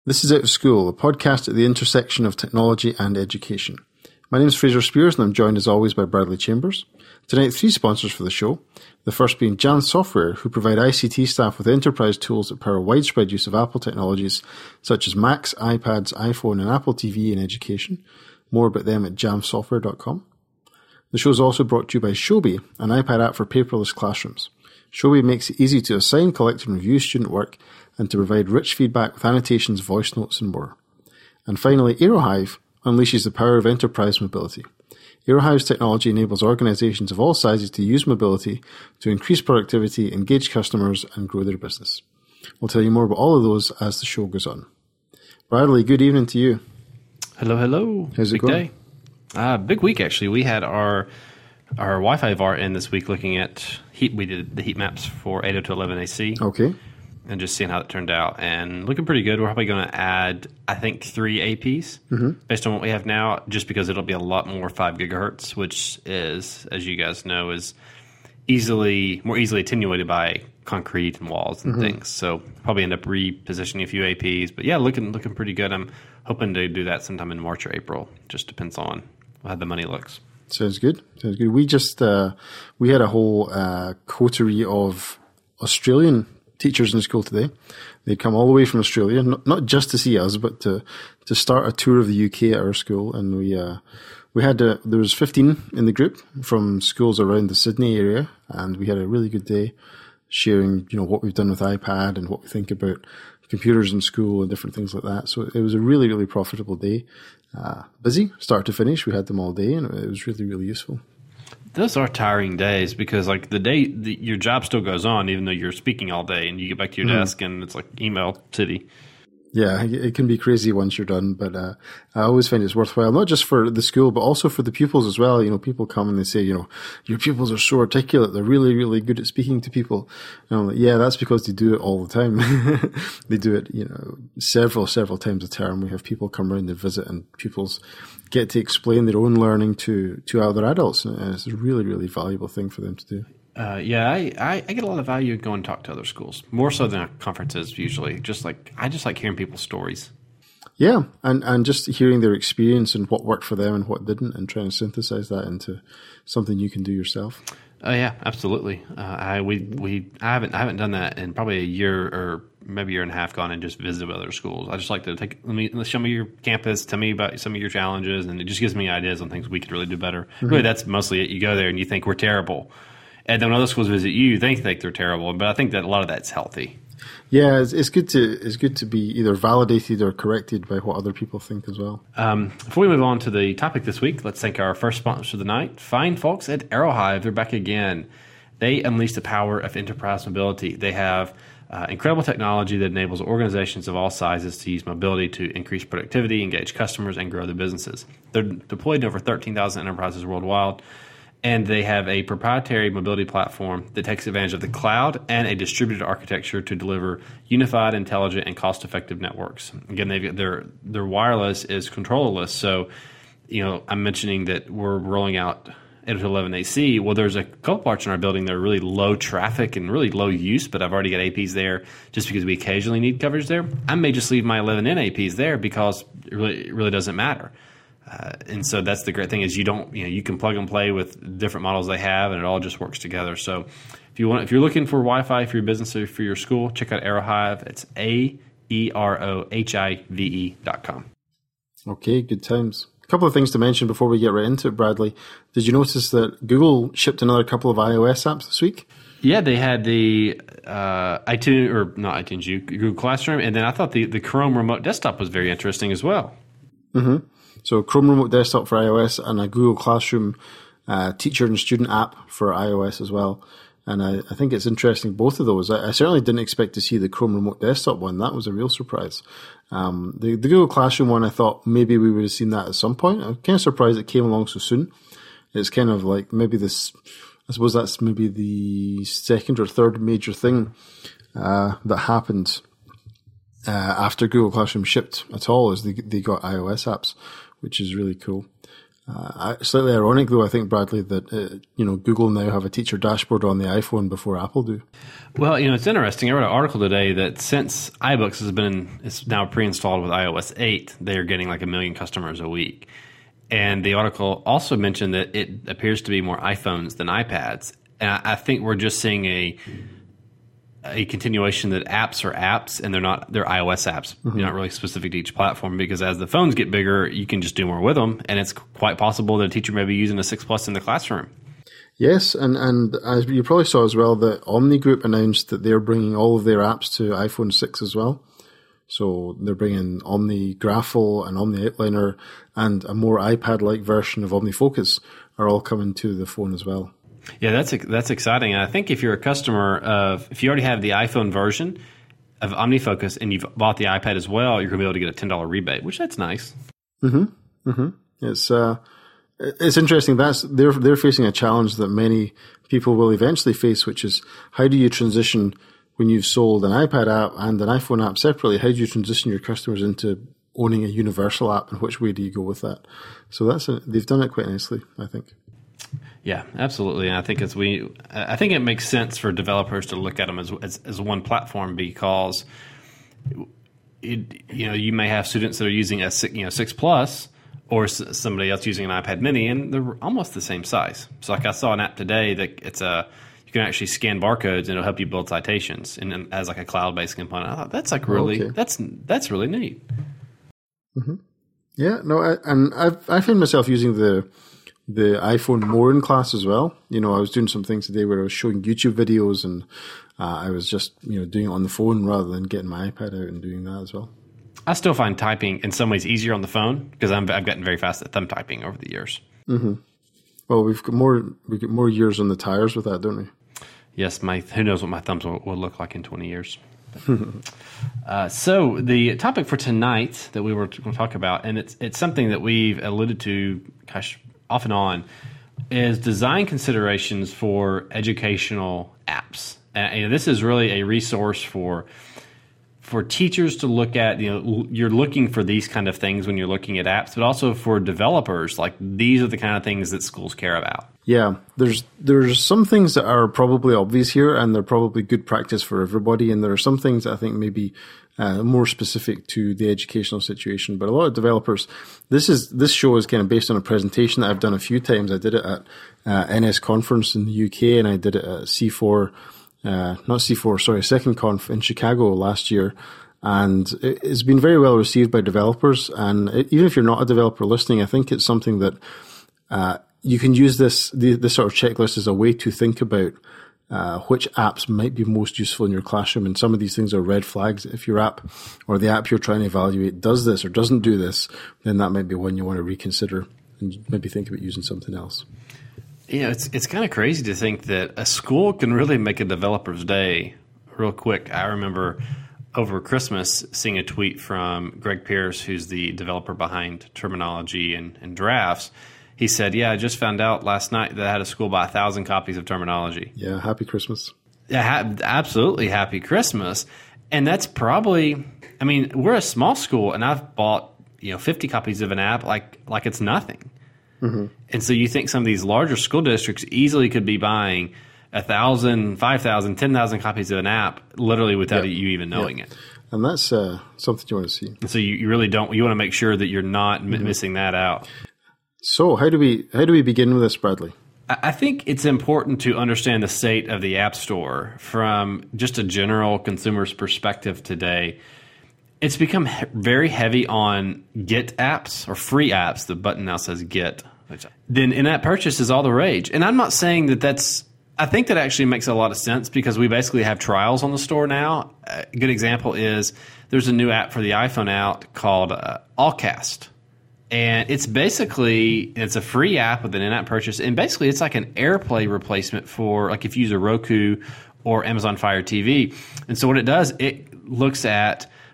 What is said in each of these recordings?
This is Out of School, a podcast at the intersection of technology and education. My name is Fraser Spears and I'm joined as always by Bradley Chambers. Tonight, 3 sponsors for the show. The first being Jamf Software, who provide ICT staff with enterprise tools that power widespread use of Apple technologies such as Macs, iPads, iPhone and Apple TV in education. More about them at jamfsoftware.com. The show is also brought to you by Shobi, an iPad app for paperless classrooms. Shobi makes it easy to assign, collect and review student work and to provide rich feedback with annotations, voice notes and more. And finally, Aerohive unleashes the power of enterprise mobility. Aerohive's technology enables organizations of all sizes to use mobility to increase productivity, engage customers and grow their business. We'll tell you more about all of those as the show goes on. Bradley, good evening to you. Hello, hello. How's it going? Day. Big week, actually. We had our Wi-Fi VAR in this week looking at heat. We did the heat maps for 802.11ac. Okay. And just seeing how it turned out. And looking pretty good. We're probably going to add, I think, 3 APs based on what we have now, just because it'll be a lot more 5 gigahertz, which is, as you guys know, is more easily attenuated by concrete and walls and things. So probably end up repositioning a few APs. But yeah, looking pretty good. I'm hoping to do that sometime in March or April. Just depends on how the money looks. Sounds good. We just we had a whole coterie of Australian teachers in school today. They'd come all the way from Australia, not just to see us, but to start a tour of the UK at our school. And we had there was 15 in the group from schools around the Sydney area, and we had a really good day sharing, what we've done with iPad and what we think about computers in school and different things like that. So it was a really, really profitable day. Busy, start to finish. We had them all day, and it was really, really useful. Those are tiring days because, like, your job still goes on even though you're speaking all day, and you get back to your desk and it's like email city. Yeah, it can be crazy once you're done, but I always find it's worthwhile, not just for the school, but also for the pupils as well. People come and they say, your pupils are so articulate. They're really, really good at speaking to people. And I'm like, yeah, that's because they do it all the time. They do it, several times a term. We have people come around and visit, and pupils get to explain their own learning to other adults. And it's a really, really valuable thing for them to do. I get a lot of value going to talk to other schools, more so than conferences usually. I just like hearing people's stories. Yeah, and just hearing their experience and what worked for them and what didn't, and trying to synthesize that into something you can do yourself. Oh yeah, absolutely. I haven't done that in probably a year or maybe a year and a half. Gone and just visited other schools. I just like to show me your campus, tell me about some of your challenges, and it just gives me ideas on things we could really do better. Really, that's mostly it. You go there and you think we're terrible. And then when other schools visit you, they think they're terrible, but I think that a lot of that's healthy. Yeah, it's good to be either validated or corrected by what other people think as well. Before we move on to the topic this week, let's thank our first sponsor of the night, fine folks at Aerohive. They're back again. They unleash the power of enterprise mobility. They have incredible technology that enables organizations of all sizes to use mobility to increase productivity, engage customers, and grow their businesses. They're deployed in over 13,000 enterprises worldwide. And they have a proprietary mobility platform that takes advantage of the cloud and a distributed architecture to deliver unified, intelligent, and cost-effective networks. Again, their wireless is controllerless. So, I'm mentioning that we're rolling out 802.11ac. Well, there's a couple parts in our building that are really low traffic and really low use, but I've already got APs there just because we occasionally need coverage there. I may just leave my 11n APs there because it really doesn't matter. And so that's the great thing is you can plug and play with different models they have, and it all just works together. So if you're looking for Wi-Fi for your business or for your school, check out Aerohive. It's AEROHIVE.com. Okay, good times. A couple of things to mention before we get right into it, Bradley. Did you notice that Google shipped another couple of iOS apps this week? Yeah, they had the Google Classroom, and then I thought the Chrome Remote Desktop was very interesting as well. Mm-hmm. So Chrome Remote Desktop for iOS and a Google Classroom teacher and student app for iOS as well. And I think it's interesting, both of those. I certainly didn't expect to see the Chrome Remote Desktop one. That was a real surprise. The Google Classroom one, I thought maybe we would have seen that at some point. I'm kind of surprised it came along so soon. It's kind of like maybe I suppose that's maybe the second or third major thing that happened after Google Classroom shipped at all, is they got iOS apps, which is really cool. Slightly ironic, though, I think, Bradley, that Google now have a teacher dashboard on the iPhone before Apple do. Well, it's interesting. I read an article today that since iBooks is now pre-installed with iOS 8, they're getting like 1 million customers a week. And the article also mentioned that it appears to be more iPhones than iPads. And I think we're just seeing a continuation that apps are apps and they're iOS apps. Mm-hmm. They're not really specific to each platform, because as the phones get bigger, you can just do more with them. And it's quite possible that a teacher may be using a 6 Plus in the classroom. Yes, and as you probably saw as well, the Omni Group announced that they're bringing all of their apps to iPhone 6 as well. So they're bringing Omni Graphel and Omni Outliner and a more iPad-like version of OmniFocus are all coming to the phone as well. Yeah, that's exciting. And I think if you're a customer if you already have the iPhone version of OmniFocus and you've bought the iPad as well, you're going to be able to get a $10 rebate, which that's nice. Mm-hmm. Mm-hmm. It's interesting. They're facing a challenge that many people will eventually face, which is how do you transition when you've sold an iPad app and an iPhone app separately? How do you transition your customers into owning a universal app, and which way do you go with that? So they've done it quite nicely, I think. Yeah, absolutely. And I think I think it makes sense for developers to look at them as one platform, because you may have students that are using a 6 Plus or somebody else using an iPad Mini, and they're almost the same size. So like I saw an app today that you can actually scan barcodes and it'll help you build citations and as like a cloud-based component. I thought that's that's really neat. Mm-hmm. Yeah, no, I find myself using the iPhone more in class as well. I was doing some things today where I was showing YouTube videos, and I was just doing it on the phone rather than getting my iPad out and doing that as well. I still find typing in some ways easier on the phone because I've gotten very fast at thumb typing over the years. Mm-hmm. Well, we've got more years on the tires with that, don't we? Yes, who knows what my thumbs will look like in 20 years. So the topic for tonight that we were going to talk about, and it's something that we've alluded to, off and on, is design considerations for educational apps. And this is really a resource for teachers to look at. You're looking for these kind of things when you're looking at apps, but also for developers. Like, these are the kind of things that schools care about. Yeah, there's some things that are probably obvious here, and they're probably good practice for everybody. And there are some things that I think maybe more specific to the educational situation. But a lot of developers, this show is kind of based on a presentation that I've done a few times. I did it at NS Conference in the UK, and I did it at Second Conf in Chicago last year. And it's been very well received by developers. And even if you're not a developer listening, I think it's something that you can use this sort of checklist as a way to think about which apps might be most useful in your classroom. And some of these things are red flags. If your app or the app you're trying to evaluate does this or doesn't do this, then that might be one you want to reconsider and maybe think about using something else. It's kind of crazy to think that a school can really make a developer's day real quick. I remember over Christmas seeing a tweet from Greg Pierce, who's the developer behind Terminology and Drafts. He said, I just found out last night that I had a school buy 1,000 copies of Terminology. Yeah, happy Christmas. Yeah, absolutely happy Christmas. And that's probably, we're a small school, and I've bought 50 copies of an app like it's nothing. Mm-hmm. And so you think some of these larger school districts easily could be buying 1,000, 5,000, 10,000 copies of an app literally without you even knowing it. And that's something you want to see. And so you really don't. You want to make sure that you're not missing that out. So how do we begin with this, Bradley? I think it's important to understand the state of the App Store from just a general consumer's perspective today. It's become very heavy on Get apps or free apps. The button now says Get. Then in-app purchase is all the rage. And I'm not saying that's – I think that actually makes a lot of sense because we basically have trials on the store now. A good example is there's a new app for the iPhone out called Allcast. And it's a free app with an in-app purchase. And basically it's like an AirPlay replacement for like if you use a Roku or Amazon Fire TV. And so what it does, it looks at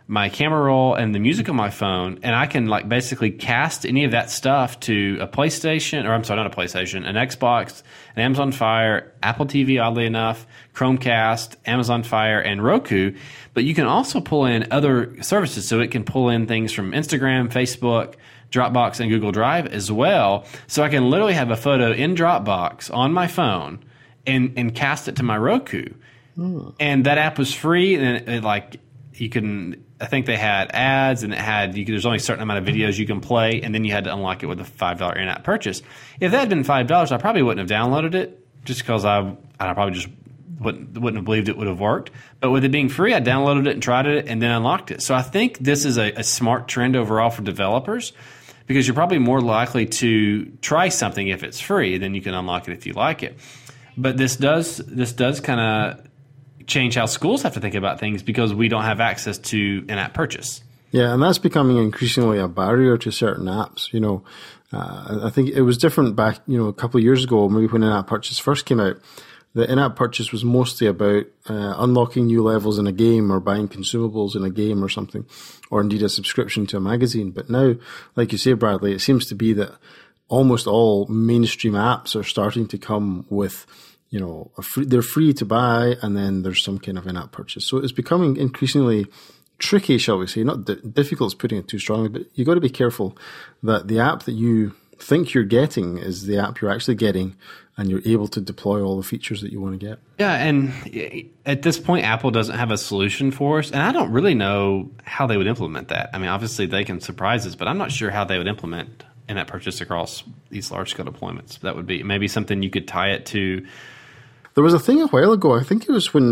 my camera roll and the music on my phone, and I can like basically cast any of that stuff to a PlayStation, or I'm sorry, not a PlayStation, an Xbox, an Amazon Fire, Apple TV, oddly enough, Chromecast, Amazon Fire, and Roku. But you can also pull in other services, so it can pull in things from Instagram, Facebook, Dropbox, and Google Drive as well. So I can literally have a photo in Dropbox on my phone and cast it to my Roku. And that app was free, and I think they had ads, and there's only a certain amount of videos you can play, and then you had to unlock it with a $5 in-app purchase. If that had been $5, I probably wouldn't have downloaded it, just because I probably just wouldn't have believed it would have worked. But with it being free, I downloaded it and tried it and then unlocked it. So I think this is a smart trend overall for developers, because you're probably more likely to try something if it's free, then you can unlock it if you like it. But this does kind of change how schools have to think about things, because we don't have access to in-app purchase. Yeah, and that's becoming increasingly a barrier to certain apps. I think it was different back, a couple of years ago, maybe when in-app purchase first came out. The in-app purchase was mostly about unlocking new levels in a game, or buying consumables in a game or something, or indeed a subscription to a magazine. But now, like you say, Bradley, it seems to be that almost all mainstream apps are starting to come with they're free to buy, and then there's some kind of in-app purchase. So it's becoming increasingly tricky, shall we say. Not difficult is putting it too strongly, but you got to be careful that the app that you think you're getting is the app you're actually getting, and you're able to deploy all the features that you want to get. Yeah, and at this point, Apple doesn't have a solution for us, and I don't really know how they would implement that. I mean, obviously they can surprise us, but I'm not sure how they would implement in-app purchase across these large-scale deployments. That would be maybe something you could tie it to. There was a thing a while ago, I think it was when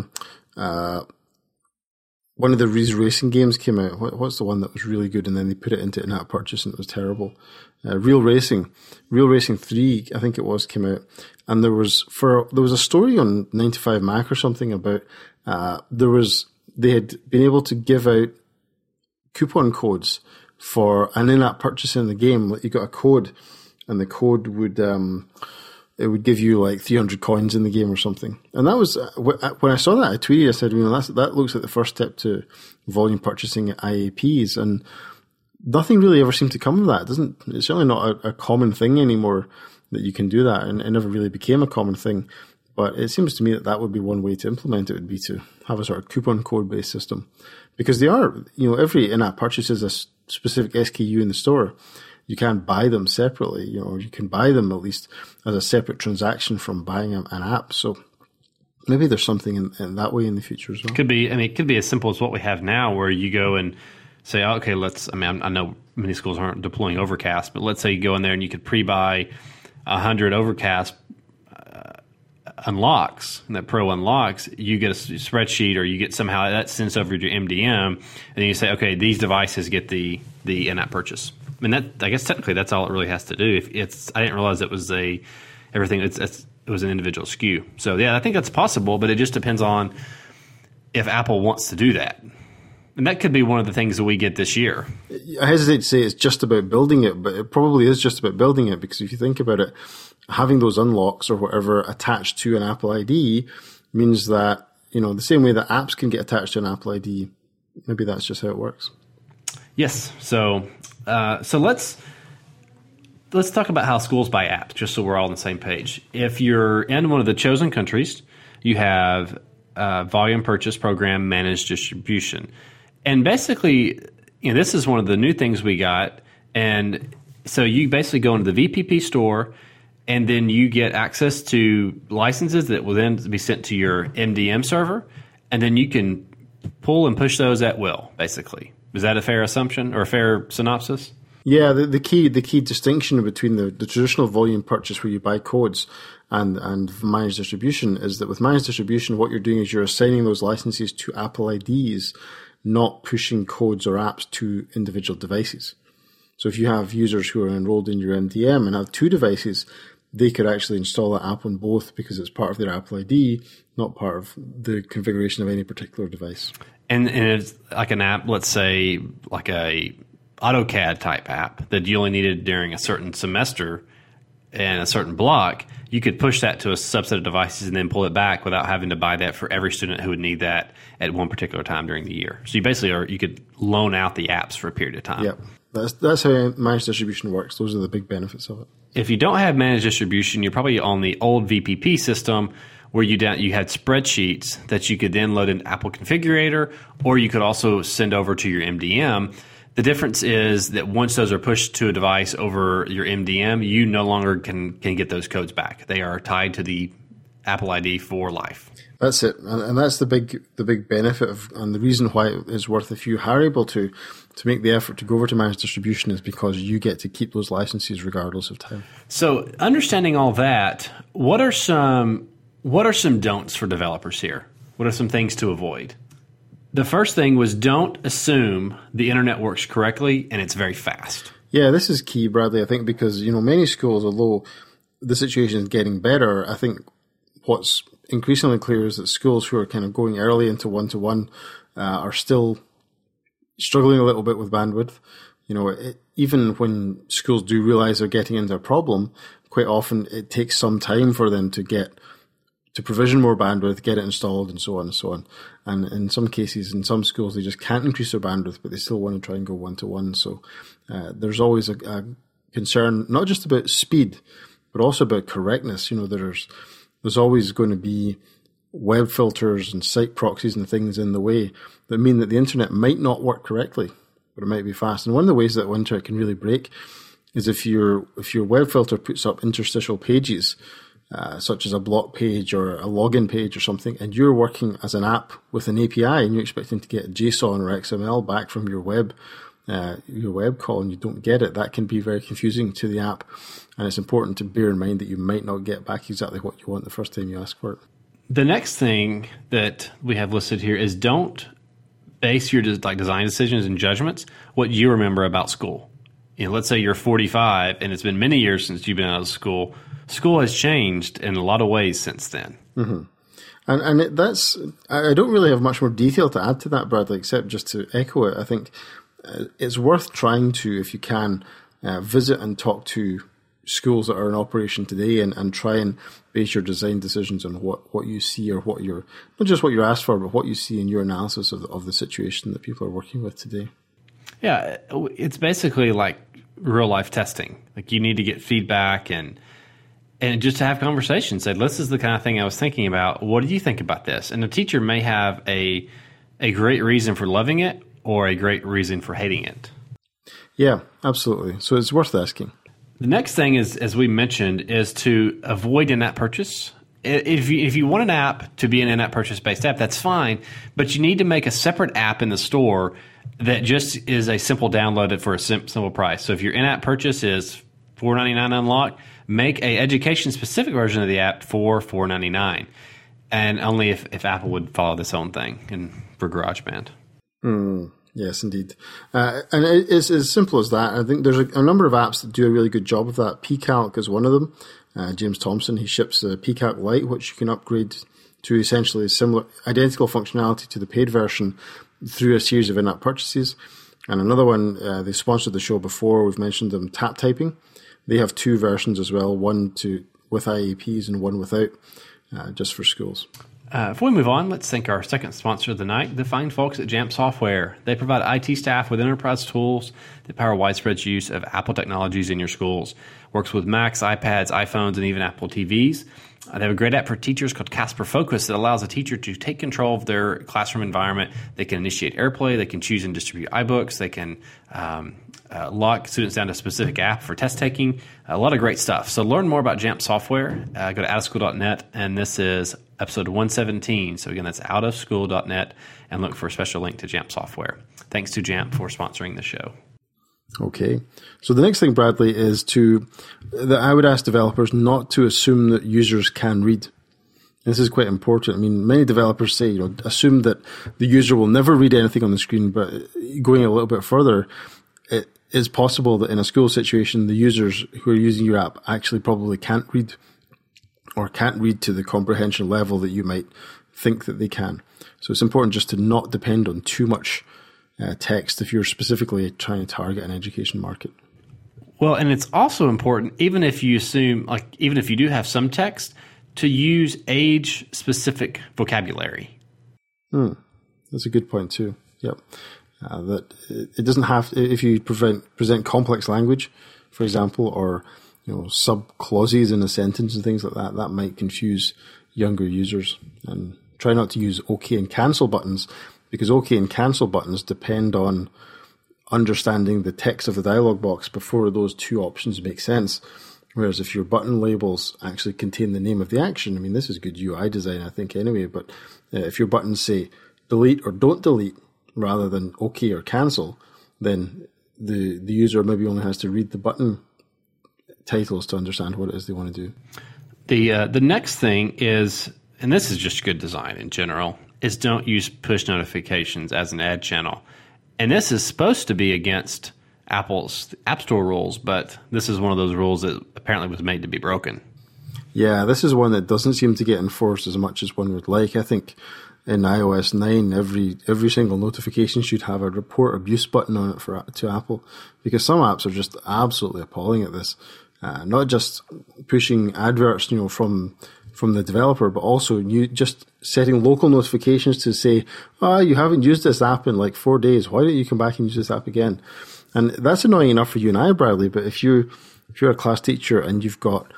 one of the Reese racing games came out. What's the one that was really good, and then they put it into in-app purchase and it was terrible? Real Racing 3, I think it was, came out. And there was a story on 95Mac or something about they had been able to give out coupon codes for an in-app purchase in the game. Like, you got a code, and the code would it would give you like 300 coins in the game or something. And that was, when I saw that, I tweeted, I said, that looks like the first step to volume purchasing at IAPs. And nothing really ever seemed to come of that. It's certainly not a common thing anymore that you can do that. And it never really became a common thing. But it seems to me that would be one way to implement it, would be to have a sort of coupon code based system. Because they are, every in-app purchase is a specific SKU in the store. You can't buy them separately, or you can buy them at least as a separate transaction from buying an app. So maybe there's something in that way in the future as well. It could be as simple as what we have now, where you go and say, okay, I know many schools aren't deploying Overcast, but let's say you go in there and you could pre-buy 100 Overcast unlocks, and that Pro unlocks, you get a spreadsheet, or you get somehow that sends over to your MDM, and then you say, okay, these devices get the in-app purchase. I mean, I guess technically that's all it really has to do. I didn't realize it was it was an individual SKU. So yeah, I think that's possible, but it just depends on if Apple wants to do that. And that could be one of the things that we get this year. I hesitate to say it's just about building it, but it probably is just about building it, because if you think about it, having those unlocks or whatever attached to an Apple ID means that, the same way that apps can get attached to an Apple ID, maybe that's just how it works. Yes. So let's talk about how schools buy apps, just so we're all on the same page. If you're in one of the chosen countries, you have volume purchase program managed distribution. And basically, this is one of the new things we got. And so you basically go into the VPP store, and then you get access to licenses that will then be sent to your MDM server, and then you can pull and push those at will, basically. Is that a fair assumption or a fair synopsis? Yeah, the key distinction between the traditional volume purchase where you buy codes and managed distribution is that with managed distribution, what you're doing is you're assigning those licenses to Apple IDs, not pushing codes or apps to individual devices. So if you have users who are enrolled in your MDM and have 2 devices, they could actually install that app on both, because it's part of their Apple ID, not part of the configuration of any particular device. And it's like an app, let's say like a AutoCAD type app that you only needed during a certain semester. and a certain block, you could push that to a subset of devices and then pull it back without having to buy that for every student who would need that at one particular time during the year. So you could loan out the apps for a period of time. Yeah, that's how managed distribution works. Those are the big benefits of it. If you don't have managed distribution, you're probably on the old VPP system where you had spreadsheets that you could then load in Apple Configurator, or you could also send over to your MDM. The difference is that once those are pushed to a device over your MDM, you no longer can get those codes back. They are tied to the Apple ID for life. That's it, and that's the big benefit of, and the reason why it is worth, if you are able to make the effort to go over to managed distribution, is because you get to keep those licenses regardless of time. So, understanding all that, what are some don'ts for developers here? What are some things to avoid? The first thing was, don't assume the internet works correctly and it's very fast. Yeah, this is key, Bradley, I think, because, many schools, although the situation is getting better, I think what's increasingly clear is that schools who are kind of going early into one-to-one are still struggling a little bit with bandwidth. Even when schools do realize they're getting into a problem, quite often it takes some time for them to provision more bandwidth, get it installed, and so on and so on. And in some cases, in some schools, they just can't increase their bandwidth, but they still want to try and go one-to-one. So there's always a concern, not just about speed, but also about correctness. There's always going to be web filters and site proxies and things in the way that mean that the internet might not work correctly, but it might be fast. And one of the ways that the internet can really break is if your web filter puts up interstitial pages, such as a block page or a login page or something, and you're working as an app with an API and you're expecting to get JSON or XML back from your web call, and you don't get it, that can be very confusing to the app. And it's important to bear in mind that you might not get back exactly what you want the first time you ask for it. The next thing that we have listed here is, don't base your design decisions and judgments what you remember about school. Let's say you're 45 and it's been many years since you've been out of school. School has changed in a lot of ways since then. Mm-hmm. And I don't really have much more detail to add to that, Bradley, except just to echo it. I think it's worth trying to, if you can, visit and talk to schools that are in operation today and try and base your design decisions on what you see, or what you're, not just what you're asked for, but what you see in your analysis of the situation that people are working with today. Yeah, it's basically like real life testing. Like, you need to get feedback and just to have conversations. Say, this is the kind of thing I was thinking about. What do you think about this? And the teacher may have a great reason for loving it or a great reason for hating it. Yeah, absolutely. So it's worth asking. The next thing is, as we mentioned, is to avoid in-app purchase. If you want an app to be an in-app purchase-based app, that's fine, but you need to make a separate app in the store that just is a simple download for a simple price. So if your in-app purchase is $4.99 unlocked, make a education-specific version of the app for $4.99, and only if Apple would follow this own thing and for GarageBand. Yes, indeed. And it's as simple as that. I think there's a number of apps that do a really good job of that. pCalc is one of them. James Thompson, he ships the pCalc Lite, which you can upgrade to essentially identical functionality to the paid version through a series of in-app purchases. And another one, they sponsored the show before, we've mentioned them, Tap Typing. They have two versions as well, one with IAPs and one without, just for schools. Before we move on, let's thank our second sponsor of the night, the fine folks at Jamf Software. They provide IT staff with enterprise tools that power widespread use of Apple technologies in your schools. Works with Macs, iPads, iPhones, and even Apple TVs. They have a great app for teachers called Casper Focus that allows a teacher to take control of their classroom environment. They can initiate AirPlay. They can choose and distribute iBooks. They can lock students down to a specific app for test taking. A lot of great stuff. So learn more about Jamf Software. Go to outofschool.net, and this is episode 117. So again, that's outofschool.net, and look for a special link to Jamf Software. Thanks to Jamf for sponsoring the show. Okay. So the next thing, Bradley, is that I would ask developers not to assume that users can read. This is quite important. I mean, many developers say, assume that the user will never read anything on the screen, but going a little bit further, it is possible that in a school situation, the users who are using your app actually probably can't read, or can't read to the comprehension level that you might think that they can. So it's important just to not depend on too much text if you're specifically trying to target an education market. Well, and it's also important, even if you do have some text, to use age-specific vocabulary. That's a good point too. Yep. That it doesn't have, if you present complex language, for example, or sub-clauses in a sentence and things like that, that might confuse younger users. And try not to use OK and cancel buttons, because OK and cancel buttons depend on understanding the text of the dialog box before those two options make sense. Whereas if your button labels actually contain the name of the action, I mean, this is good UI design, I think, anyway, but if your buttons say delete or don't delete rather than OK or cancel, then the user maybe only has to read the button titles to understand what it is they want to do. The next thing is, and this is just good design in general, is don't use push notifications as an ad channel. And this is supposed to be against Apple's App Store rules, but this is one of those rules that apparently was made to be broken. Yeah, this is one that doesn't seem to get enforced as much as one would like. I think in iOS 9, every single notification should have a report abuse button on it to Apple, because some apps are just absolutely appalling at this. Not just pushing adverts, from the developer, but also just setting local notifications to say, you haven't used this app in like 4 days. Why don't you come back and use this app again? And that's annoying enough for you and I, Bradley, but if you're a class teacher and you've got,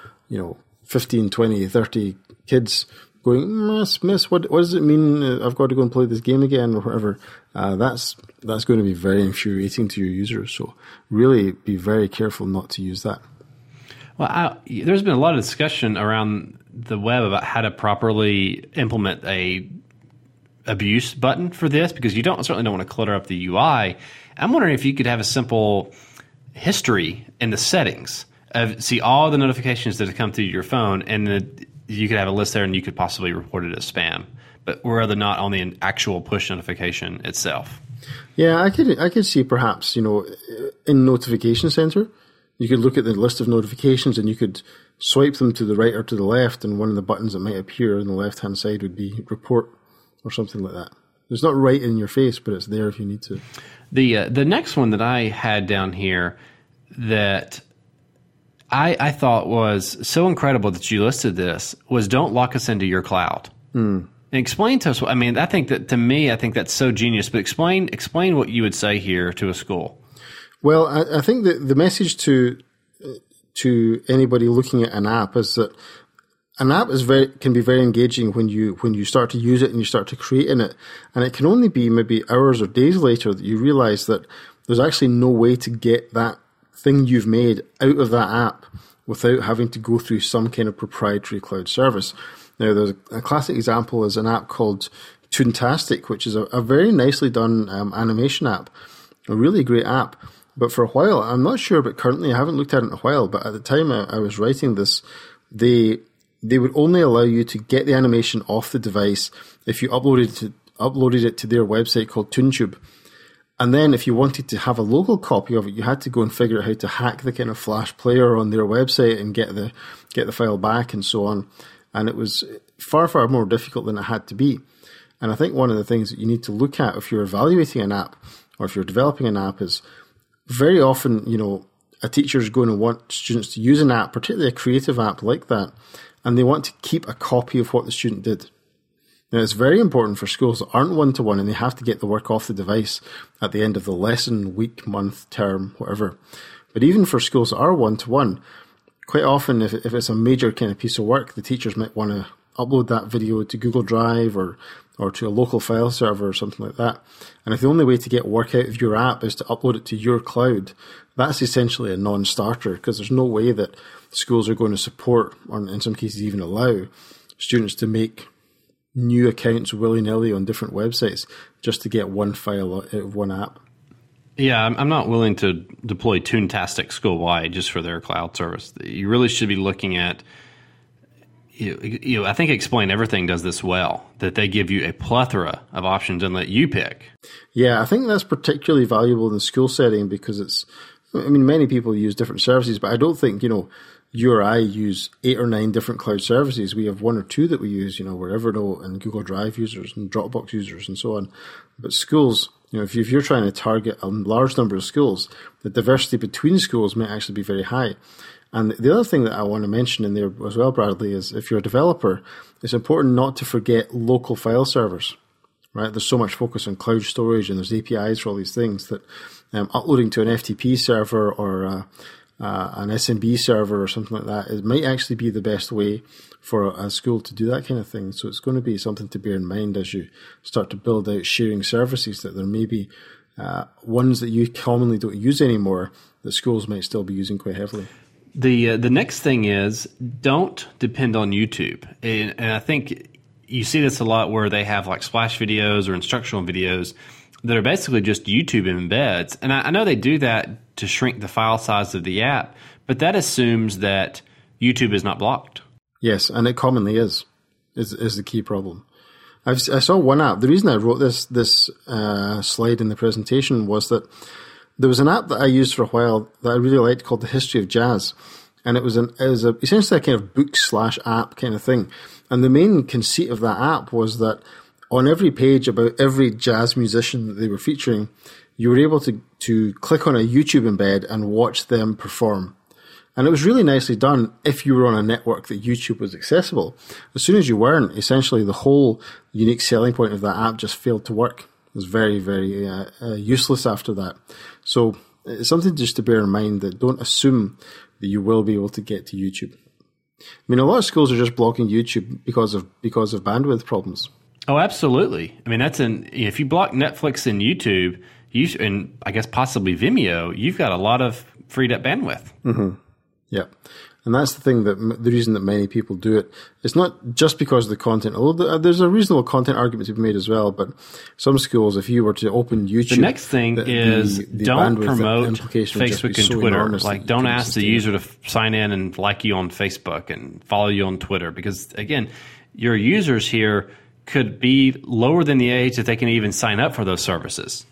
15, 20, 30 kids going, miss, what does it mean? I've got to go and play this game again or whatever. That's going to be very infuriating to your users. So really be very careful not to use that. Well, there's been a lot of discussion around the web about how to properly implement a abuse button for this, because you certainly don't want to clutter up the UI. I'm wondering if you could have a simple history in the settings of see all the notifications that have come through your phone, and you could have a list there, and you could possibly report it as spam, but rather not on the actual push notification itself. Yeah, I could see perhaps in Notification Center, you could look at the list of notifications and you could swipe them to the right or to the left, and one of the buttons that might appear on the left-hand side would be report or something like that. It's not right in your face, but it's there if you need to. The next one that I had down here that I thought was so incredible that you listed this was don't lock us into your cloud. And explain to us, I think that's so genius, but explain what you would say here to a school. Well, I think that the message to anybody looking at an app is that an app can be very engaging when you start to use it and you start to create in it, and it can only be maybe hours or days later that you realize that there's actually no way to get that thing you've made out of that app without having to go through some kind of proprietary cloud service. Now, there's a classic example is an app called Toontastic, which is a very nicely done animation app, a really great app. But for a while, I'm not sure, but currently I haven't looked at it in a while, but at the time I was writing this, they would only allow you to get the animation off the device if you uploaded it to their website called ToonTube. And then if you wanted to have a local copy of it, you had to go and figure out how to hack the kind of Flash player on their website and get the file back and so on. And it was far, far more difficult than it had to be. And I think one of the things that you need to look at if you're evaluating an app or if you're developing an app is very often, a teacher is going to want students to use an app, particularly a creative app like that, and they want to keep a copy of what the student did. Now, it's very important for schools that aren't one-to-one and they have to get the work off the device at the end of the lesson, week, month, term, whatever. But even for schools that are one-to-one, quite often if it's a major kind of piece of work, the teachers might want to upload that video to Google Drive or to a local file server or something like that. And if the only way to get work out of your app is to upload it to your cloud, that's essentially a non-starter, because there's no way that schools are going to support, or in some cases even allow, students to make new accounts willy-nilly on different websites just to get one file out of one app. Yeah, I'm not willing to deploy Toontastic school-wide just for their cloud service. You really should be looking at, I think Explain Everything does this well, that they give you a plethora of options and let you pick. Yeah, I think that's particularly valuable in the school setting because it's I mean, many people use different services, but I don't think, you or I use 8 or 9 different cloud services. We have 1 or 2 that we use, we're Evernote and Google Drive users and Dropbox users and so on. But schools, if you're trying to target a large number of schools, the diversity between schools may actually be very high. And the other thing that I want to mention in there as well, Bradley, is if you're a developer, it's important not to forget local file servers, right? There's so much focus on cloud storage and there's APIs for all these things that uploading to an FTP server or an SMB server or something like that, it might actually be the best way for a school to do that kind of thing. So it's going to be something to bear in mind as you start to build out sharing services, that there may be ones that you commonly don't use anymore that schools might still be using quite heavily. The next thing is, don't depend on YouTube. And I think you see this a lot where they have like splash videos or instructional videos that are basically just YouTube embeds. And I know they do that to shrink the file size of the app, but that assumes that YouTube is not blocked. Yes, and it commonly is the key problem. I saw one app. The reason I wrote this slide in the presentation was that there was an app that I used for a while that I really liked called The History of Jazz. And it was essentially a kind of book/app kind of thing. And the main conceit of that app was that on every page about every jazz musician that they were featuring, you were able to click on a YouTube embed and watch them perform. And it was really nicely done if you were on a network that YouTube was accessible. As soon as you weren't, essentially the whole unique selling point of that app just failed to work. It was very, very useless after that. So it's something just to bear in mind, that don't assume that you will be able to get to YouTube. I mean, a lot of schools are just blocking YouTube because of bandwidth problems. Oh, absolutely. I mean, if you block Netflix and YouTube, and I guess possibly Vimeo, you've got a lot of freed up bandwidth. Mm-hmm. Yeah. And that's the thing, that the reason that many people do it. It's not just because of the content, although there's a reasonable content argument to be made as well. But some schools, if you were to open YouTube, the next thing is don't promote Facebook and Twitter. Like, don't ask the user to sign in and like you on Facebook and follow you on Twitter, because again, your users here could be lower than the age that they can even sign up for those services.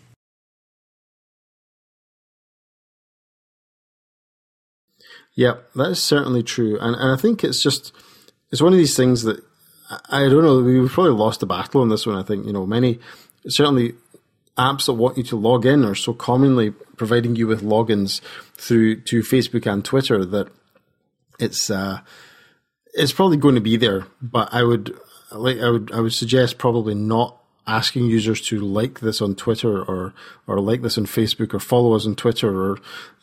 Yeah, that is certainly true. And I think it's one of these things that, I don't know, we've probably lost the battle on this one. I think, many, certainly apps that want you to log in are so commonly providing you with logins to Facebook and Twitter that it's probably going to be there. But I would suggest probably not asking users to like this on Twitter or like this on Facebook or follow us on Twitter or,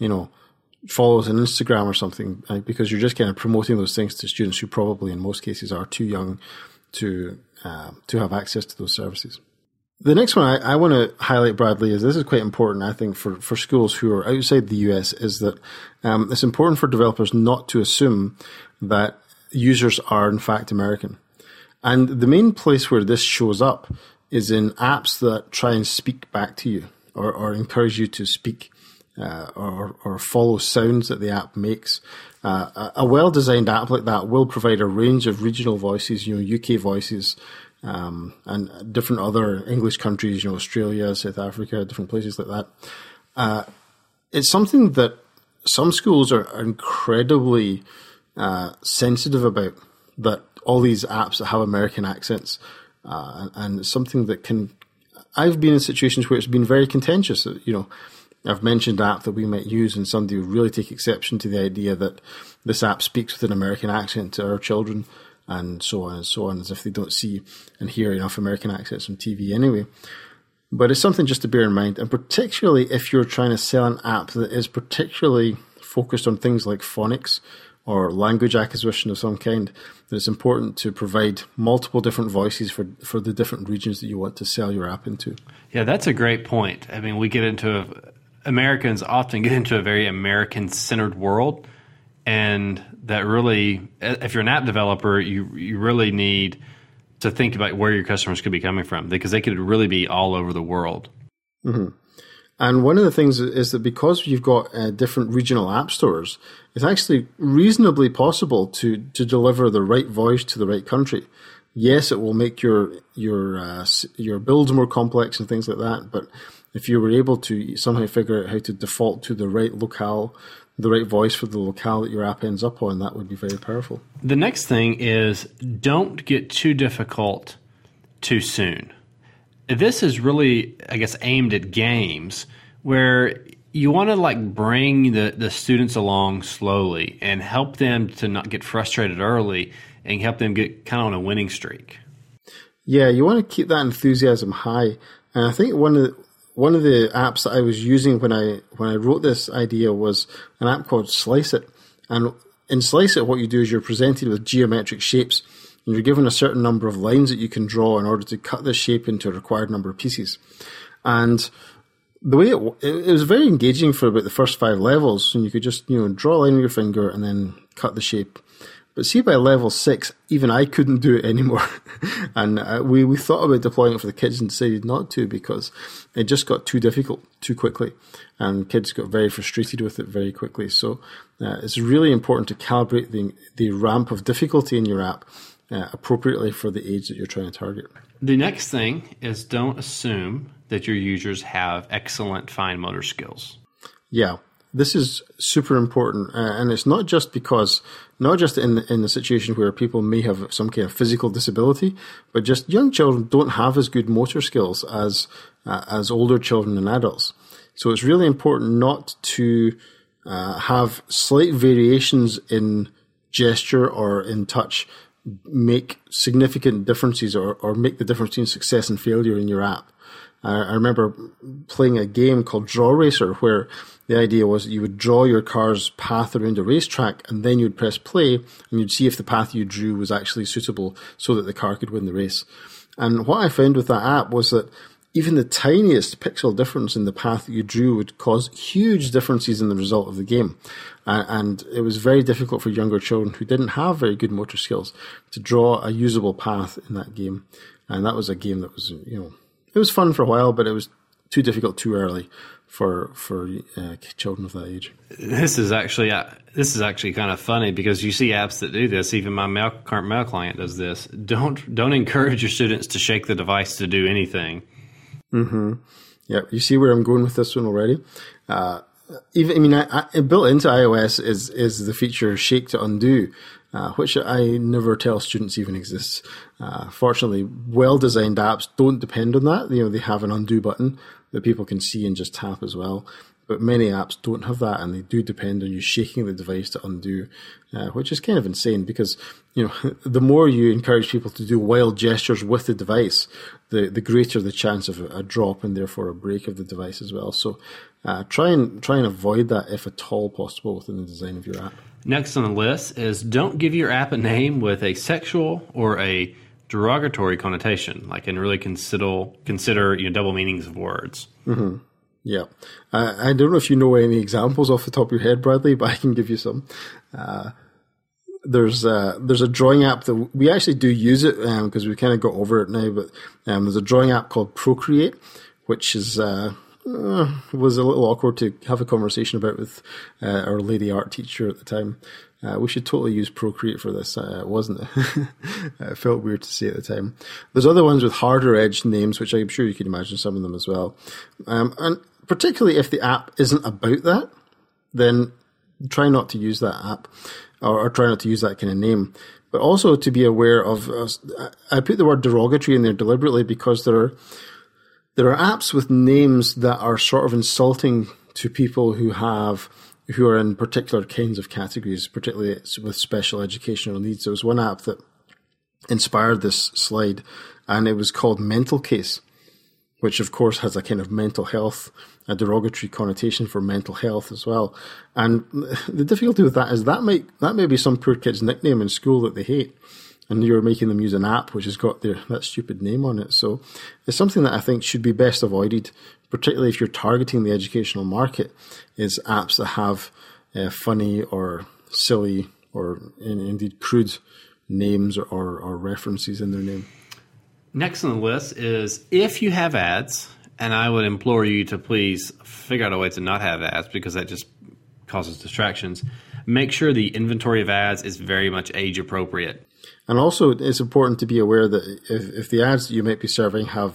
follow us on Instagram or something, because you're just kind of promoting those things to students who probably in most cases are too young to have access to those services. The next one I want to highlight, Bradley, is this is quite important, I think, for schools who are outside the US, is that it's important for developers not to assume that users are in fact American. And the main place where this shows up is in apps that try and speak back to you or encourage you to speak. Or follow sounds that the app makes. A well-designed app like that will provide a range of regional voices, UK voices, and different other English countries, Australia, South Africa, different places like that. It's something that some schools are incredibly sensitive about, that all these apps that have American accents, and it's something that I've been in situations where it's been very contentious, I've mentioned an app that we might use, and somebody would really take exception to the idea that this app speaks with an American accent to our children, and so on, as if they don't see and hear enough American accents on TV anyway. But it's something just to bear in mind, and particularly if you're trying to sell an app that is particularly focused on things like phonics or language acquisition of some kind, that it's important to provide multiple different voices for the different regions that you want to sell your app into. Yeah, that's a great point. I mean, Americans often get into a very American-centered world, and that really, if you're an app developer, you really need to think about where your customers could be coming from, because they could really be all over the world. Mm-hmm. And one of the things is that because you've got different regional app stores, it's actually reasonably possible to deliver the right voice to the right country. Yes, it will make your builds more complex and things like that, but if you were able to somehow figure out how to default to the right locale, the right voice for the locale that your app ends up on, that would be very powerful. The next thing is don't get too difficult too soon. This is really, I guess, aimed at games where you want to like bring the students along slowly and help them to not get frustrated early and help them get kind of on a winning streak. Yeah, you want to keep that enthusiasm high. And I think one of the apps that I was using when I wrote this idea was an app called Slice It. And in Slice It, what you do is you're presented with geometric shapes, and you're given a certain number of lines that you can draw in order to cut this shape into a required number of pieces. And the way it was very engaging for about the first 5 levels, and you could just draw a line with your finger and then cut the shape. But see, by level 6, even I couldn't do it anymore. And we thought about deploying it for the kids and decided not to because it just got too difficult too quickly. And kids got very frustrated with it very quickly. So it's really important to calibrate the ramp of difficulty in your app appropriately for the age that you're trying to target. The next thing is don't assume that your users have excellent fine motor skills. Yeah. This is super important, and it's not just in the situation where people may have some kind of physical disability, but just young children don't have as good motor skills as older children and adults. So it's really important not to have slight variations in gesture or in touch make significant differences or make the difference between success and failure in your app. I remember playing a game called Draw Racer where the idea was that you would draw your car's path around a racetrack and then you'd press play and you'd see if the path you drew was actually suitable so that the car could win the race. And what I found with that app was that even the tiniest pixel difference in the path that you drew would cause huge differences in the result of the game. And it was very difficult for younger children who didn't have very good motor skills to draw a usable path in that game. And that was a game that was, it was fun for a while, but it was too difficult too early for children of that age. This is actually kind of funny because you see apps that do this. Even my current mail client does this. Don't encourage your students to shake the device to do anything. Mm-hmm. Yeah, you see where I'm going with this one already. Built into iOS is the feature Shake to Undo, which I never tell students even exists. Fortunately, well-designed apps don't depend on that. They have an undo button that people can see and just tap as well. But many apps don't have that, and they do depend on you shaking the device to undo, which is kind of insane because, the more you encourage people to do wild gestures with the device, the greater the chance of a drop and therefore a break of the device as well. So try and avoid that if at all possible within the design of your app. Next on the list is don't give your app a name with a sexual or a derogatory connotation, and really consider double meanings of words. Mm-hmm. Yeah. I don't know if you know any examples off the top of your head, Bradley, but I can give you some. There's a drawing app that we actually do use it because we kind of got over it now, but there's a drawing app called Procreate, which is was a little awkward to have a conversation about with our lady art teacher at the time. We should totally use Procreate for this. It wasn't. It felt weird to say at the time. There's other ones with harder edged names, which I'm sure you can imagine some of them as well. And particularly if the app isn't about that, then try not to use that app or try not to use that kind of name. But also to be aware of, I put the word derogatory in there deliberately because there are apps with names that are sort of insulting to people who are in particular kinds of categories, particularly with special educational needs. There was one app that inspired this slide, and it was called Mental Case, which of course has a kind of mental health, a derogatory connotation for mental health as well. And the difficulty with that is that may be some poor kid's nickname in school that they hate, and you're making them use an app which has got that stupid name on it. So it's something that I think should be best avoided, particularly if you're targeting the educational market, is apps that have funny or silly or indeed crude names or references in their name. Next on the list is if you have ads, and I would implore you to please figure out a way to not have ads because that just causes distractions, make sure the inventory of ads is very much age appropriate. And also, it's important to be aware that if the ads that you might be serving have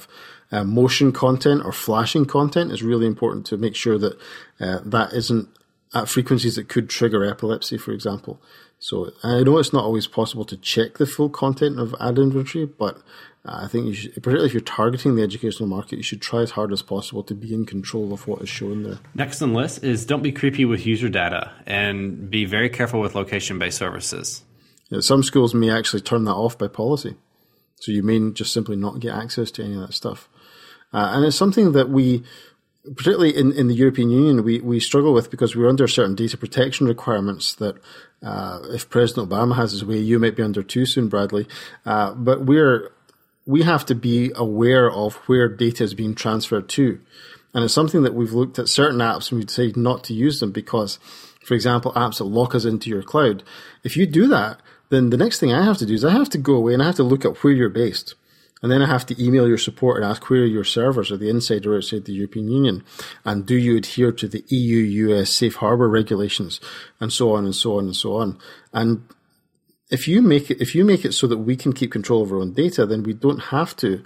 motion content or flashing content is really important to make sure that that isn't at frequencies that could trigger epilepsy, for example. So I know it's not always possible to check the full content of ad inventory, but I think you should, particularly if you're targeting the educational market, you should try as hard as possible to be in control of what is shown there. Next on the list is don't be creepy with user data and be very careful with location-based services. Some schools may actually turn that off by policy. So you may just simply not get access to any of that stuff. And it's something that we, particularly in the European Union, we struggle with because we're under certain data protection requirements that if President Obama has his way, you might be under too soon, Bradley. But we have to be aware of where data is being transferred to. And it's something that we've looked at certain apps and we decided not to use them because, for example, apps that lock us into your cloud. If you do that, then the next thing I have to do is I have to go away and I have to look up where you're based. And then I have to email your support and ask where your servers are, the inside or outside the European Union. And do you adhere to the EU-US safe harbor regulations and so on and so on and so on. And if you make it so that we can keep control of our own data, then we don't have to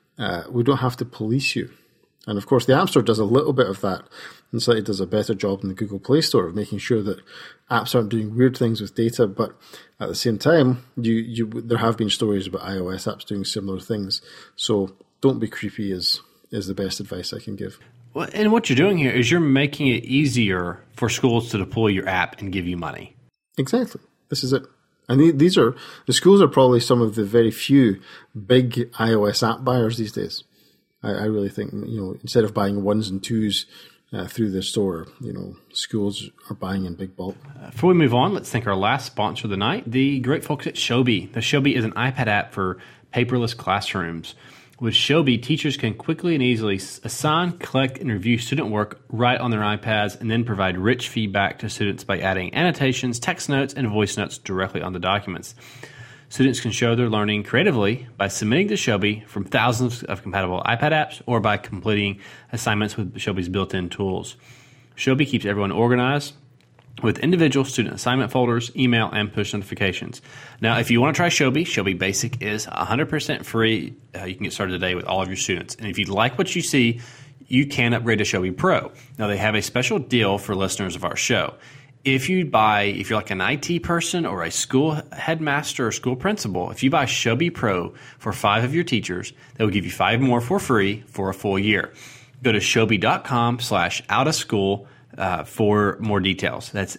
police you. And of course, the App Store does a little bit of that, and slightly does a better job than the Google Play Store of making sure that apps aren't doing weird things with data. But at the same time, there have been stories about iOS apps doing similar things. So don't be creepy is the best advice I can give. Well, and what you're doing here is you're making it easier for schools to deploy your app and give you money. Exactly. This is it. And the schools are probably some of the very few big iOS app buyers these days. I really think, instead of buying ones and twos through the store, schools are buying in big bulk. Before we move on, let's thank our last sponsor of the night, the great folks at Shobi. The Shobi is an iPad app for paperless classrooms. With Shobi, teachers can quickly and easily assign, collect, and review student work right on their iPads and then provide rich feedback to students by adding annotations, text notes, and voice notes directly on the documents. Students can show their learning creatively by submitting to Shobi from thousands of compatible iPad apps or by completing assignments with Shobi's built-in tools. Shobi keeps everyone organized with individual student assignment folders, email, and push notifications. Now, if you want to try Shobi, Shobi Basic is 100% free. You can get started today with all of your students. And if you like what you see, you can upgrade to Shobi Pro. Now, they have a special deal for listeners of our show. If you're like an IT person or a school headmaster or school principal, if you buy Shobi Pro for 5 of your teachers, they will give you 5 more for free for a full year. Go to shobi.com/outofschool for more details. That's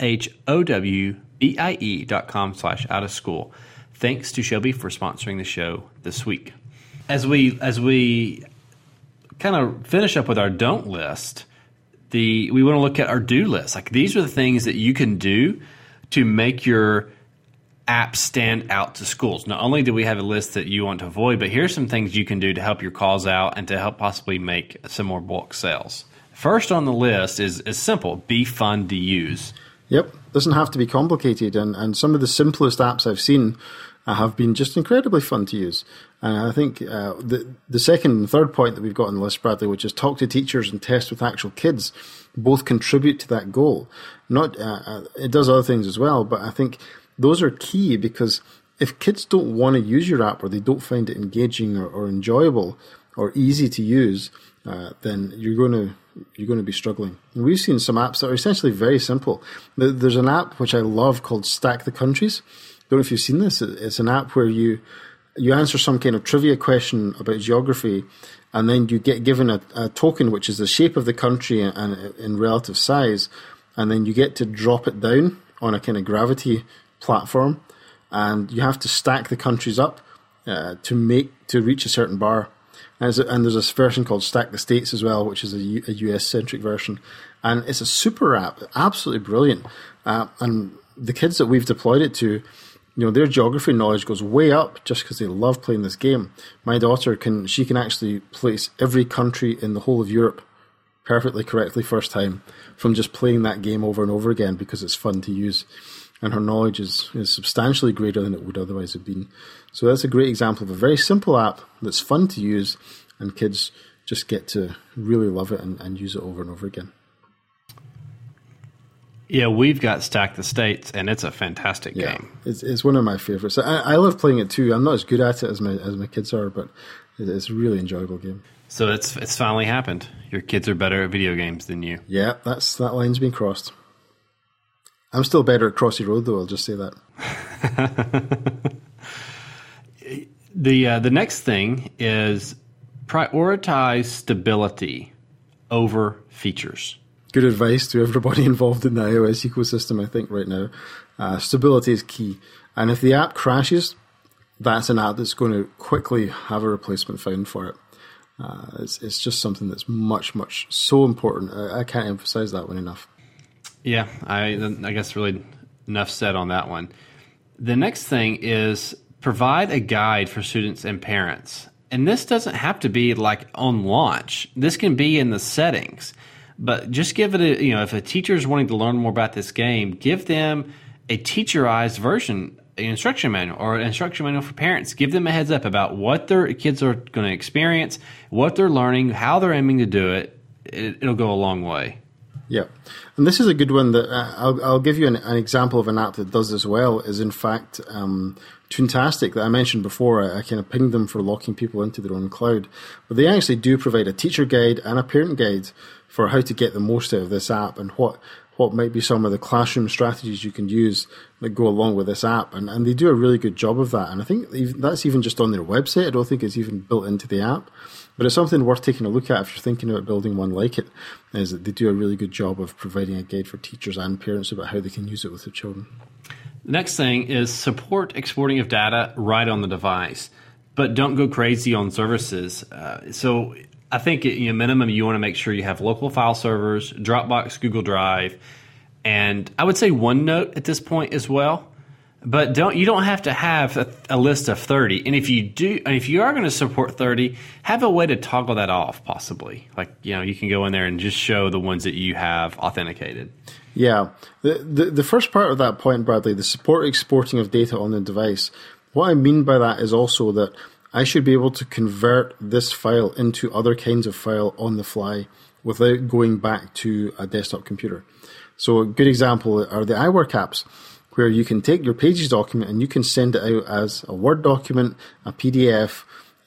SHOWBIE.com/outofschool. Thanks to Shobi for sponsoring the show this week. As we kind of finish up with our don't list, we want to look at our do list. Like, these are the things that you can do to make your app stand out to schools. Not only do we have a list that you want to avoid, but here's some things you can do to help your cause out and to help possibly make some more bulk sales. First on the list is simple: be fun to use. Yep, doesn't have to be complicated, and some of the simplest apps I've seen have been just incredibly fun to use. And I think the second and third point that we've got on the list, Bradley, which is talk to teachers and test with actual kids, both contribute to that goal. It does other things as well, but I think those are key, because if kids don't want to use your app or they don't find it engaging or enjoyable or easy to use, then you're going to be struggling. And we've seen some apps that are essentially very simple. There's an app which I love called Stack the Countries. I don't know if you've seen this. It's an app where you answer some kind of trivia question about geography, and then you get given a token which is the shape of the country and in relative size, and then you get to drop it down on a kind of gravity platform, and you have to stack the countries up to reach a certain bar. And there's a version called Stack the States as well, which is a US-centric version. And it's a super app, absolutely brilliant. And the kids that we've deployed it to, their geography knowledge goes way up just because they love playing this game. My daughter can actually place every country in the whole of Europe perfectly correctly first time from just playing that game over and over again because it's fun to use. And her knowledge is substantially greater than it would otherwise have been. So that's a great example of a very simple app that's fun to use, and kids just get to really love it and use it over and over again. Yeah, we've got Stack the States, and it's a fantastic game. It's one of my favorites. I love playing it too. I'm not as good at it as my kids are, but it's a really enjoyable game. So it's finally happened. Your kids are better at video games than you. Yeah, that line's been crossed. I'm still better at Crossy Road, though. I'll just say that. The next thing is prioritize stability over features. Good advice to everybody involved in the iOS ecosystem, I think, right now. Stability is key. And if the app crashes, that's an app that's going to quickly have a replacement found for it. It's just something that's much, much so important. I can't emphasize that one enough. Yeah, I guess really enough said on that one. The next thing is provide a guide for students and parents. And this doesn't have to be like on launch. This can be in the settings. But just give it if a teacher is wanting to learn more about this game, give them a teacherized version, an instruction manual or an instruction manual for parents. Give them a heads up about what their kids are going to experience, what they're learning, how they're aiming to do it. It'll go a long way. Yeah. And this is a good one that I'll give you an example of an app that does this well is, in fact, Toontastic that I mentioned before. I kind of pinged them for locking people into their own cloud. But they actually do provide a teacher guide and a parent guide for how to get the most out of this app and what might be some of the classroom strategies you can use that go along with this app. And they do a really good job of that. And I think that's even just on their website. I don't think it's even built into the app. But it's something worth taking a look at if you're thinking about building one like it, is that they do a really good job of providing a guide for teachers and parents about how they can use it with their children. The next thing is support exporting of data right on the device, but don't go crazy on services. So I think at minimum you want to make sure you have local file servers, Dropbox, Google Drive, and I would say OneNote at this point as well. But you don't have to have a list of 30. And if you are going to support 30, have a way to toggle that off possibly. Like, you can go in there and just show the ones that you have authenticated. Yeah. The first part of that point, Bradley, the support exporting of data on the device, what I mean by that is also that I should be able to convert this file into other kinds of file on the fly without going back to a desktop computer. So a good example are the iWork apps, where you can take your Pages document and you can send it out as a Word document, a PDF,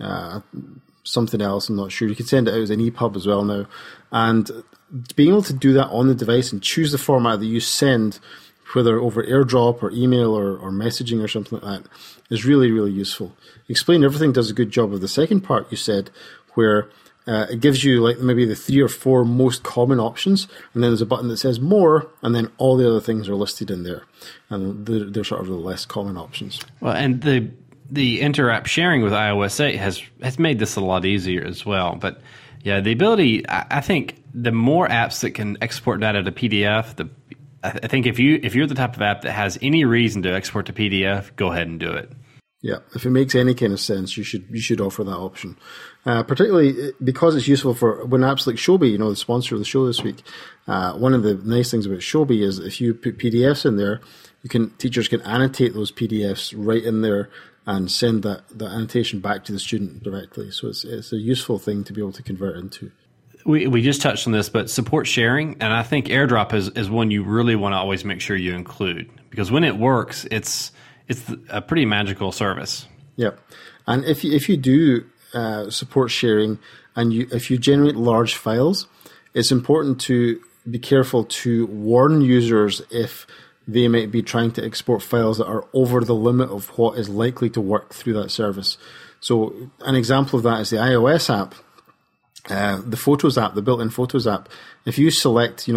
something else, I'm not sure. You can send it out as an EPUB as well now. And being able to do that on the device and choose the format that you send, whether over AirDrop or email or messaging or something like that, is really, really useful. Explain Everything does a good job of the second part you said, where it gives you like maybe the 3 or 4 most common options, and then there's a button that says more, and then all the other things are listed in there. And they're sort of the less common options. Well, and the inter-app sharing with iOS 8 has made this a lot easier as well. But yeah, the ability, I think the more apps that can export data to PDF, I think if you're the type of app that has any reason to export to PDF, go ahead and do it. Yeah, if it makes any kind of sense, you should offer that option. Particularly because it's useful for when apps like Shobi, the sponsor of the show this week. One of the nice things about Shobi is if you put PDFs in there, teachers can annotate those PDFs right in there and send that annotation back to the student directly. So it's a useful thing to be able to convert into. We just touched on this, but support sharing, and I think AirDrop is one you really want to always make sure you include, because when it works, it's a pretty magical service. Yeah, and if you do support sharing, and if you generate large files, it's important to be careful to warn users if they might be trying to export files that are over the limit of what is likely to work through that service. So an example of that is the iOS app, the Photos app, the built-in Photos app. If you select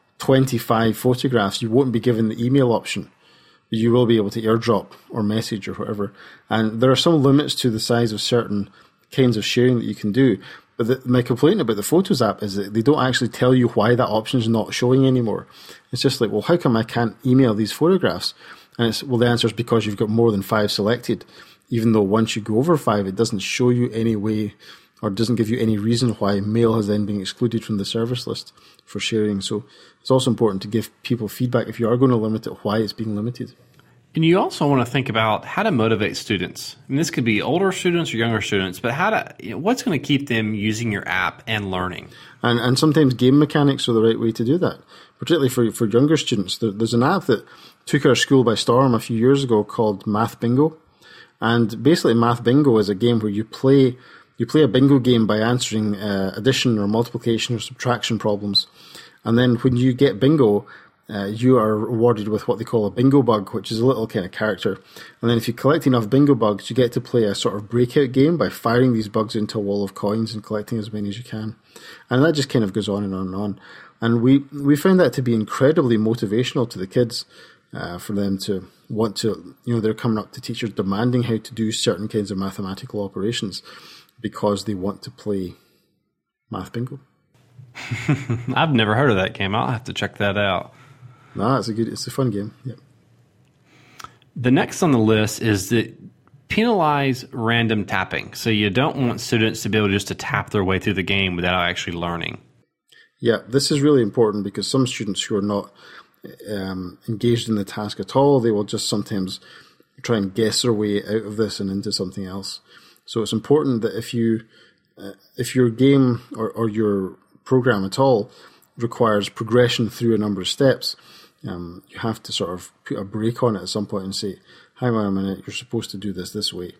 25 photographs, you won't be given the email option. You will be able to AirDrop or message or whatever. And there are some limits to the size of certain kinds of sharing that you can do. But my complaint about the Photos app is that they don't actually tell you why that option is not showing anymore. It's just like, well, how come I can't email these photographs? And the answer is because you've got more than 5 selected, even though once you go over 5, it doesn't show you any way or doesn't give you any reason why mail has then been excluded from the service list for sharing. So it's also important to give people feedback if you are going to limit it, why it's being limited. And you also want to think about how to motivate students. I mean, this could be older students or younger students, but what's going to keep them using your app and learning? And sometimes game mechanics are the right way to do that, particularly for younger students. There's an app that took our school by storm a few years ago called Math Bingo. And basically Math Bingo is a game where you play a bingo game by answering addition or multiplication or subtraction problems. And then when you get bingo, you are rewarded with what they call a bingo bug, which is a little kind of character. And then if you collect enough bingo bugs, you get to play a sort of breakout game by firing these bugs into a wall of coins and collecting as many as you can. And that just kind of goes on and on and on. And we found that to be incredibly motivational to the kids, for them to want to, they're coming up to teachers demanding how to do certain kinds of mathematical operations because they want to play Math Bingo. I've never heard of that game. I'll have to check that out. No, it's a fun game. Yeah. The next on the list is that penalize random tapping. So you don't want students to be able just to tap their way through the game without actually learning. Yeah, this is really important because some students who are not engaged in the task at all, they will just sometimes try and guess their way out of this and into something else. So it's important that if your game or your program at all requires progression through a number of steps, you have to sort of put a break on it at some point and say, hang on a minute, you're supposed to do this way.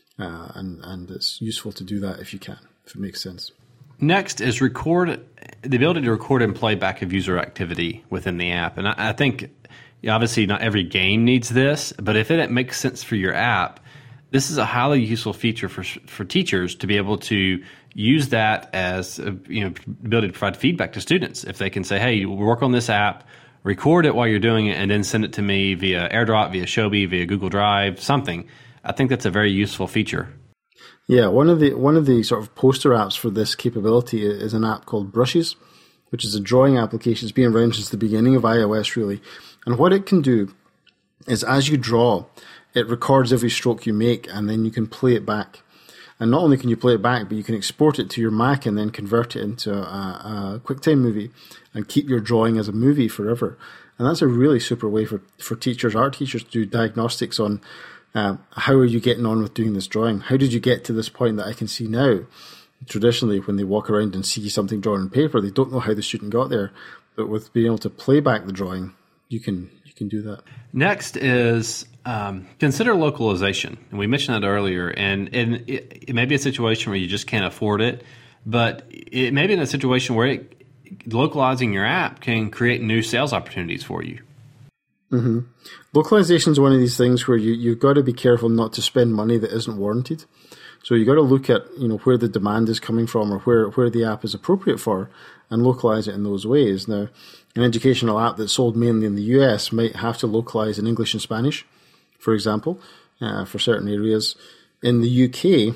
And it's useful to do that if you can, if it makes sense. Next is the ability to record and play back of user activity within the app. And I think, obviously, not every game needs this, but if it makes sense for your app, this is a highly useful feature for teachers to be able to use that as ability to provide feedback to students. If they can say, hey, we'll work on this app, record it while you're doing it, and then send it to me via AirDrop, via Shobi, via Google Drive, something. I think that's a very useful feature. Yeah, one of the sort of poster apps for this capability is an app called Brushes, which is a drawing application. It's been around since the beginning of iOS, really. And what it can do is as you draw, it records every stroke you make, and then you can play it back. And not only can you play it back, but you can export it to your Mac and then convert it into a QuickTime movie and keep your drawing as a movie forever. And that's a really super way for teachers, art teachers, to do diagnostics on how are you getting on with doing this drawing? How did you get to this point that I can see now? Traditionally, when they walk around and see something drawn on paper, they don't know how the student got there. But with being able to play back the drawing, you can do that. Next is consider localization. And we mentioned that earlier. And it may be a situation where you just can't afford it, but it may be in a situation where localizing your app can create new sales opportunities for you. Mm-hmm. Localization is one of these things where you've got to be careful not to spend money that isn't warranted. So you've got to look at where the demand is coming from or where the app is appropriate for and localize it in those ways. Now, an educational app that's sold mainly in the US might have to localize in English and Spanish, for example, for certain areas. In the UK,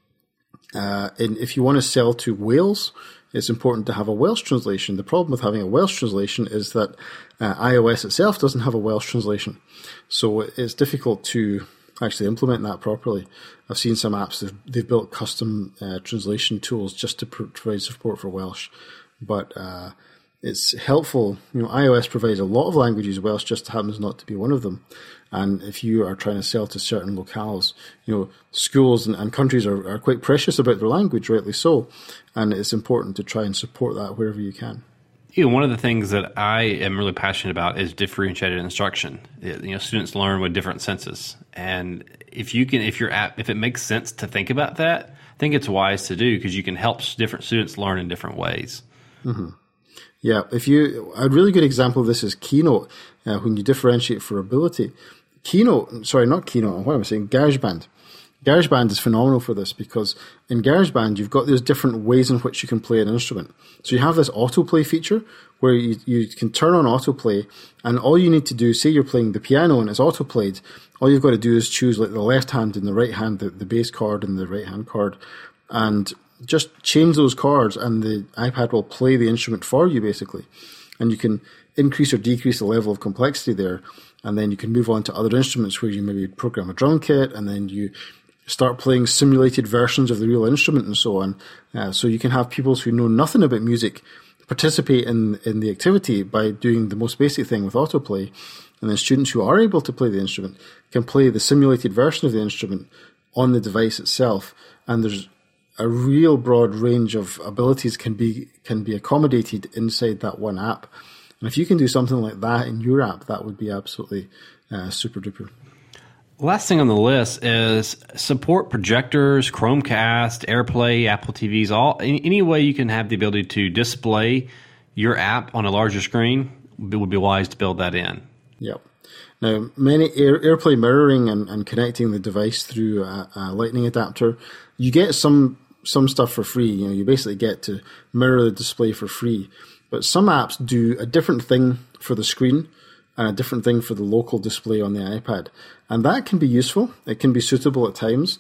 if you want to sell to Wales, it's important to have a Welsh translation. The problem with having a Welsh translation is that iOS itself doesn't have a Welsh translation. So it's difficult to actually implement that properly. I've seen some apps, they've built custom translation tools just to provide support for Welsh. But it's helpful. iOS provides a lot of languages. Welsh just happens not to be one of them. And if you are trying to sell to certain locales, schools and countries are quite precious about their language, rightly so. And it's important to try and support that wherever you can. One of the things that I am really passionate about is differentiated instruction. Students learn with different senses. And if it makes sense to think about that, I think it's wise to do because you can help different students learn in different ways. Mm-hmm. Yeah, a really good example of this is Keynote, when you differentiate for ability. GarageBand. GarageBand is phenomenal for this because in GarageBand, you've got those different ways in which you can play an instrument. So you have this autoplay feature where you can turn on autoplay, and all you need to do, say you're playing the piano and it's autoplayed, all you've got to do is choose like the left hand and the right hand, the bass chord and the right hand chord, and just change those chords and the iPad will play the instrument for you basically. And you can increase or decrease the level of complexity there. And then you can move on to other instruments where you maybe program a drum kit and then you start playing simulated versions of the real instrument and so on. So you can have pupils who know nothing about music participate in the activity by doing the most basic thing with autoplay. And then students who are able to play the instrument can play the simulated version of the instrument on the device itself. And there's a real broad range of abilities can be accommodated inside that one app. And if you can do something like that in your app, that would be absolutely super duper. Last thing on the list is support projectors, Chromecast, AirPlay, Apple TVs, any way you can have the ability to display your app on a larger screen. It would be wise to build that in. Yep. Now, many AirPlay mirroring and connecting the device through a Lightning adapter, you get some stuff for free. You basically get to mirror the display for free. But some apps do a different thing for the screen and a different thing for the local display on the iPad. And that can be useful. It can be suitable at times.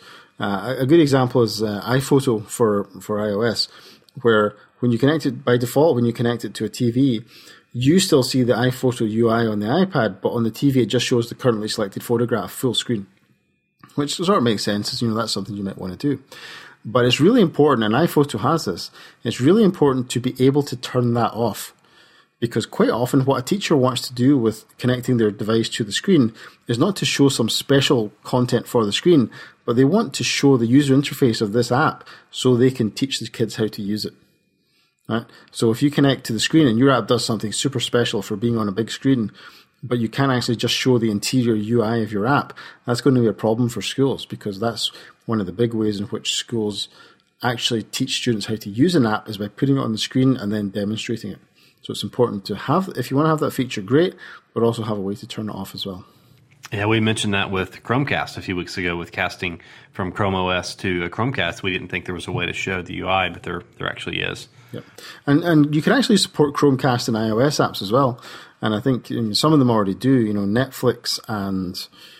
A good example is iPhoto for iOS, where when you connect it, by default, when you connect it to a TV, you still see the iPhoto UI on the iPad, but on the TV it just shows the currently selected photograph full screen, which sort of makes sense, as that's something you might want to do. But it's really important, and iPhoto has this, it's really important to be able to turn that off. Because quite often what a teacher wants to do with connecting their device to the screen is not to show some special content for the screen, but they want to show the user interface of this app so they can teach the kids how to use it. Right? So if you connect to the screen and your app does something super special for being on a big screen, but you can't actually just show the interior UI of your app, that's going to be a problem for schools, because that's one of the big ways in which schools actually teach students how to use an app is by putting it on the screen and then demonstrating it. So it's important to have, if you want to have that feature, great, but also have a way to turn it off as well. Yeah, we mentioned that with Chromecast a few weeks ago with casting from Chrome OS to a Chromecast. We didn't think there was a way to show the UI, but there actually is. Yep. And you can actually support Chromecast in iOS apps as well. And I think some of them already do. Netflix and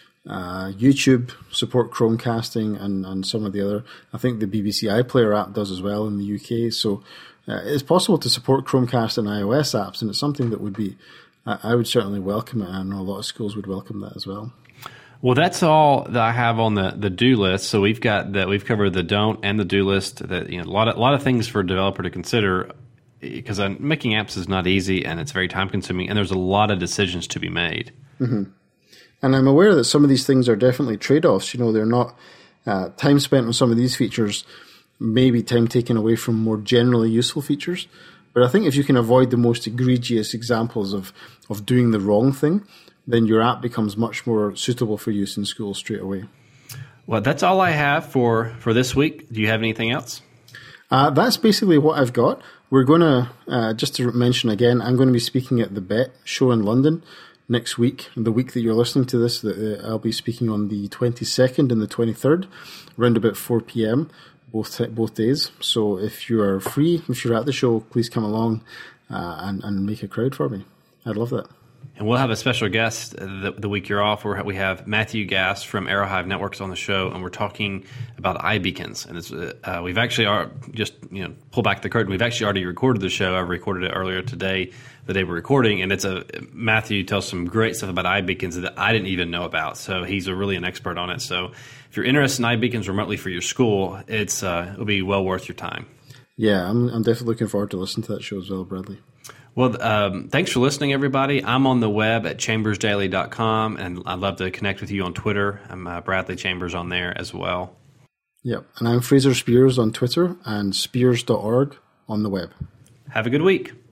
YouTube support Chromecasting, and some of the other. I think the BBC iPlayer app does as well in the UK. So it's possible to support Chromecast in iOS apps, and it's something that would be, I would certainly welcome it. And I know a lot of schools would welcome that as well. Well, that's all that I have on the do list. So we've covered the don't and the do list. That a lot of things for a developer to consider, because making apps is not easy and it's very time consuming, and there's a lot of decisions to be made. Mm-hmm. And I'm aware that some of these things are definitely trade-offs. They're not time spent on some of these features, maybe time taken away from more generally useful features. But I think if you can avoid the most egregious examples of doing the wrong thing, then your app becomes much more suitable for use in school straight away. Well, that's all I have for this week. Do you have anything else? That's basically what I've got. We're going to, just to mention again, I'm going to be speaking at the BET show in London next week. The week that you're listening to this, I'll be speaking on the 22nd and the 23rd, around about 4 p.m., both days. So if you are free, if you're at the show, please come along and make a crowd for me. I'd love that. And we'll have a special guest the week you're off. We have Matthew Gass from Arrowhive Networks on the show, and we're talking about iBeacons. And it's, we've actually pull back the curtain. We've actually already recorded the show. I recorded it earlier today, the day we're recording, and Matthew tells some great stuff about iBeacons that I didn't even know about. So he's really an expert on it. So if you're interested in iBeacons remotely for your school, it'll be well worth your time. Yeah, I'm definitely looking forward to listening to that show as well, Bradley. Well, thanks for listening, everybody. I'm on the web at chambersdaily.com, and I'd love to connect with you on Twitter. I'm Bradley Chambers on there as well. Yep, and I'm Fraser Spears on Twitter and spears.org on the web. Have a good week.